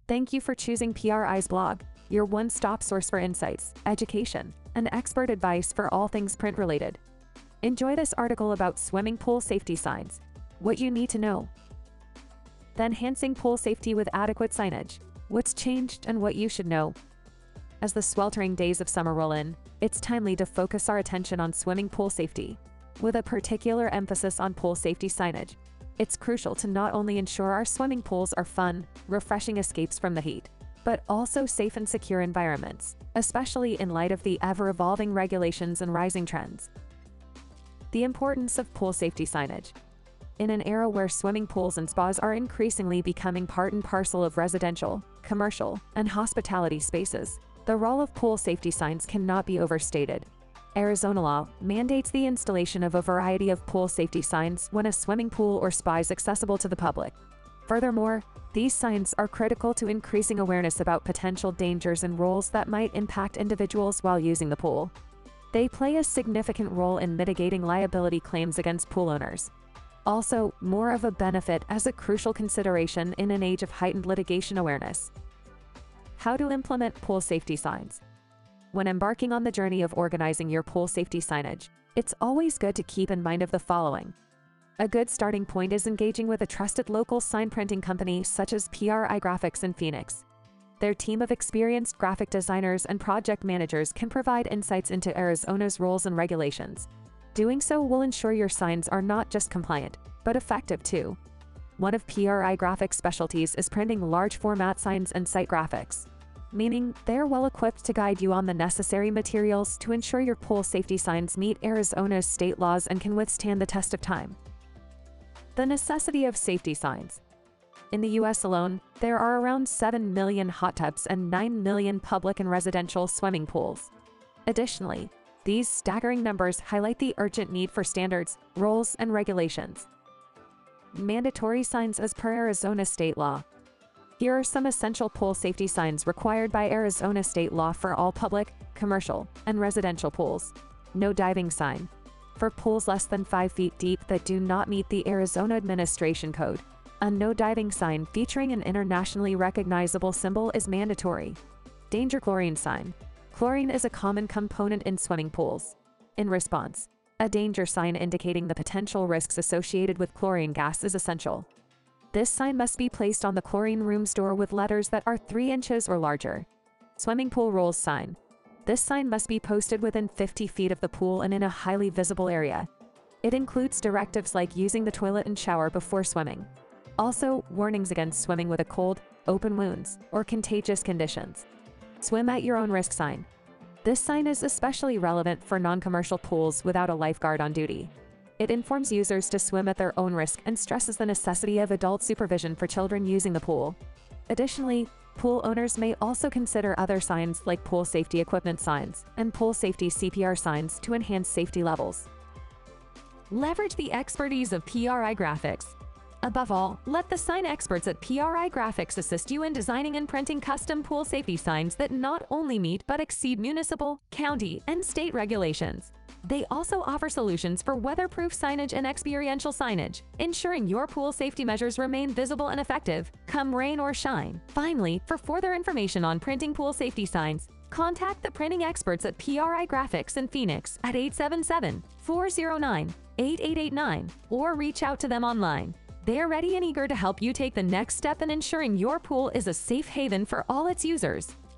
Thank you for choosing PRI's blog, your one-stop source for insights, education, and expert advice for all things print-related. Enjoy this article about swimming pool safety signs. What you need to know. The enhancing pool safety with adequate signage. What's changed and what you should know. As the sweltering days of summer roll in, it's timely to focus our attention on swimming pool safety, with a particular emphasis on pool safety signage. It's crucial to not only ensure our swimming pools are fun, refreshing escapes from the heat, but also safe and secure environments, especially in light of the ever-evolving regulations and rising trends. The importance of pool safety signage. In an era where swimming pools and spas are increasingly becoming part and parcel of residential, commercial, and hospitality spaces, the role of pool safety signs cannot be overstated. Arizona law mandates the installation of a variety of pool safety signs when a swimming pool or spa is accessible to the public. Furthermore, these signs are critical to increasing awareness about potential dangers and roles that might impact individuals while using the pool. They play a significant role in mitigating liability claims against pool owners. Also, more of a benefit as a crucial consideration in an age of heightened litigation awareness. How to implement pool safety signs. When embarking on the journey of organizing your pool safety signage, it's always good to keep in mind of the following. A good starting point is engaging with a trusted local sign printing company such as PRI Graphics in Phoenix. Their team of experienced graphic designers and project managers can provide insights into Arizona's rules and regulations. Doing so will ensure your signs are not just compliant, but effective too. One of PRI Graphics' specialties is printing large format signs and site graphics, meaning they're well equipped to guide you on the necessary materials to ensure your pool safety signs meet Arizona's state laws and can withstand the test of time. The necessity of safety signs. In the US alone, there are around 7 million hot tubs and 9 million public and residential swimming pools. Additionally, these staggering numbers highlight the urgent need for standards, rules, and regulations. Mandatory signs as per Arizona state law. Here are some essential pool safety signs required by Arizona state law for all public, commercial, and residential pools. No diving sign. For pools less than 5 feet deep that do not meet the Arizona Administration Code, a no diving sign featuring an internationally recognizable symbol is mandatory. Danger chlorine sign. Chlorine is a common component in swimming pools. In response, a danger sign indicating the potential risks associated with chlorine gas is essential. This sign must be placed on the chlorine room's door with letters that are 3 inches or larger. Swimming pool rules sign. This sign must be posted within 50 feet of the pool and in a highly visible area. It includes directives like using the toilet and shower before swimming. Also, warnings against swimming with a cold, open wounds, or contagious conditions. Swim at your own risk sign. This sign is especially relevant for non-commercial pools without a lifeguard on duty. It informs users to swim at their own risk and stresses the necessity of adult supervision for children using the pool. Additionally, pool owners may also consider other signs like pool safety equipment signs and pool safety CPR signs to enhance safety levels. Leverage the expertise of PRI Graphics. Above all, let the sign experts at PRI Graphics assist you in designing and printing custom pool safety signs that not only meet but exceed municipal, county, and state regulations. They also offer solutions for weatherproof signage and experiential signage, ensuring your pool safety measures remain visible and effective, come rain or shine. Finally, for further information on printing pool safety signs, contact the printing experts at PRI Graphics in Phoenix at 877-409-8889 or reach out to them online. They're ready and eager to help you take the next step in ensuring your pool is a safe haven for all its users.